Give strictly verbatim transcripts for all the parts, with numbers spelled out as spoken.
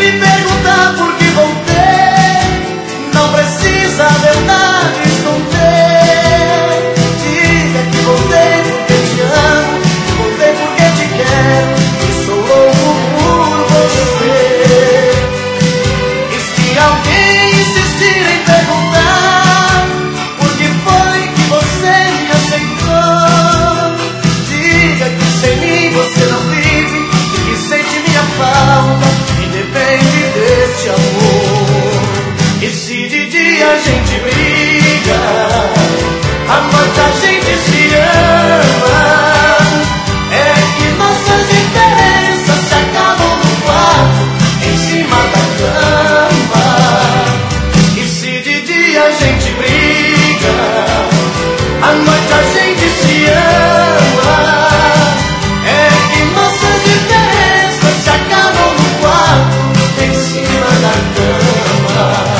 me perguntar por que voltei, não precisa a verdade esconder. Diga que voltei porque te amo, voltei porque te quero e sou louco por você. E se alguém insistir em perguntar por que foi que você me aceitou, diga que sem mim você não vive e que sente minha falta e depende desse amor. E se de dia a gente briga, à noite a gente se ama, é que nossas diferenças se acabam no quarto, em cima da cama. E se de dia a gente briga, à noite a gente se ama, é que nossas diferenças se acabam no quarto, em cima da cama.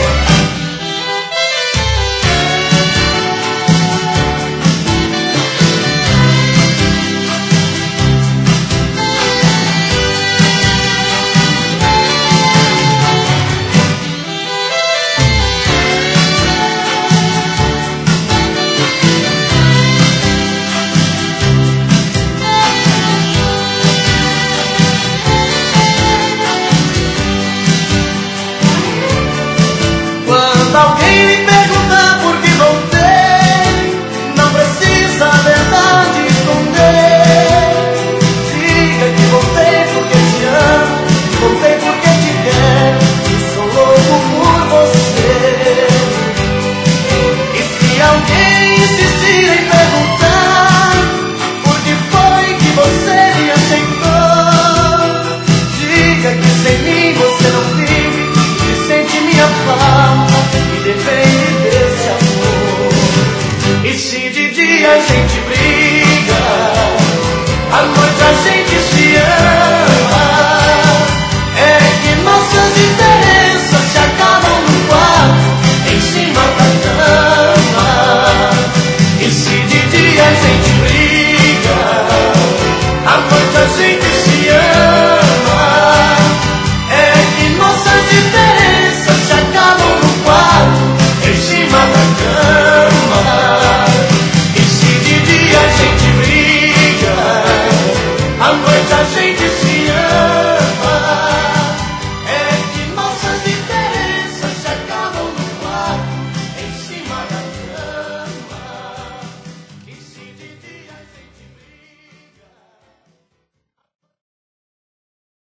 Quando alguém me perguntar por que voltei, não precisa a verdade esconder. Diga que voltei porque te amo, voltei porque te quero e sou louco por você. E se alguém insistir em perguntar por que foi que você me aceitou, diga que sem mim você não vive e sente minha falta e depende desse amor. E se de dia a gente briga, à noite a gente se ama, é que nossas diferenças se acabam no quarto, em cima da cama. E se de dia a gente briga, à noite a gente se ama, é que nossas diferenças se acabam no quarto, em cima da cama. E se de dia a gente briga, à noite a gente se